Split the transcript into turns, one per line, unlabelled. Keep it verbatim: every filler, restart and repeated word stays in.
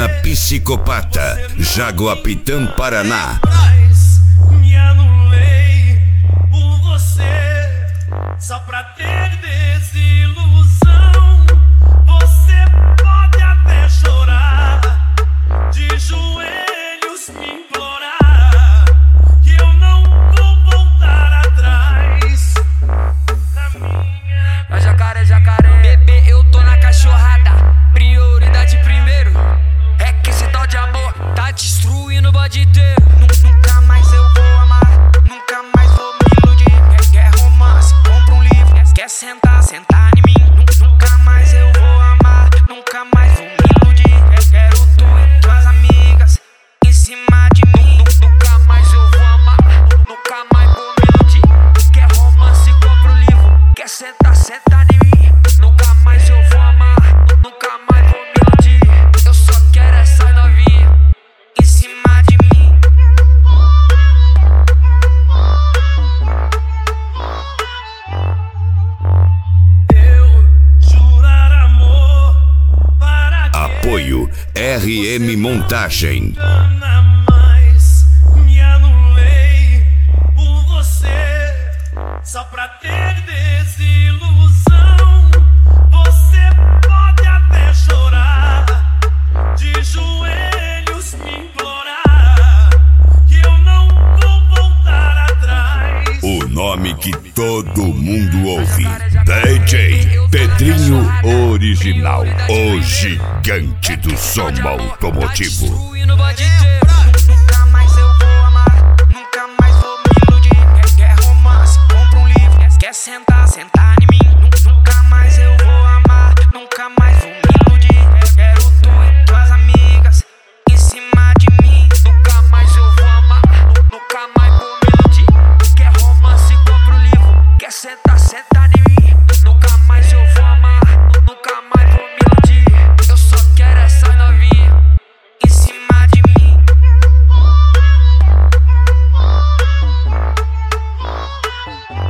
Menina psicopata, Jaguapitã, Paraná.
Me anulei por você, só pra ter desilusão. Você pode até chorar, de joelhos me implorar, que eu não vou voltar atrás. Na minha...
A jacaré, jacaré, bebê, eu tô na cachorrada. Prioridade primeiro, é que esse tal de amor tá destruindo o bode inteiro. Nunca mais eu vou amar, nunca mais vou me iludir. Quer, quer romance, compra um livro. Quer sentar, sentar em mim. Nunca mais eu vou amar, nunca mais vou me iludir. Quer, quero tu e tuas amigas em cima de mim. Nunca mais eu vou amar, nunca mais vou me iludir. Quer romance, compra um livro. Quer sentar, sentar em mim. Nunca mais eu vou amar, nunca mais vou me iludir. Eu só quero essa novinha em cima de mim.
Eu jurar amor para quem
Apoio R M Montagem.
ama mais. Me anulei por você, só pra ter desilusão. Você pode até chorar, de joelhos me implorar, que eu não vou voltar atrás.
O nome que todo mundo ouve, D J Pedrinho Original, o gigante do som automotivo.
Destruindo o bode inteiro. Nunca mais eu vou amar, nunca mais vou me iludir. Quer, quer romance, compra um livro. Quer sentar, sentar em mim. Nunca mais eu vou amar, nunca mais vou me iludir. Quero tu e tuas amigas em cima de mim. Nunca mais eu vou amar, nunca mais vou me iludir. Quer romance, compra um livro. Quer sentar, sentar em mim. Nunca mais eu vou amar, nunca mais vou me iludir. Eu só quero essa novinha em cima de mim.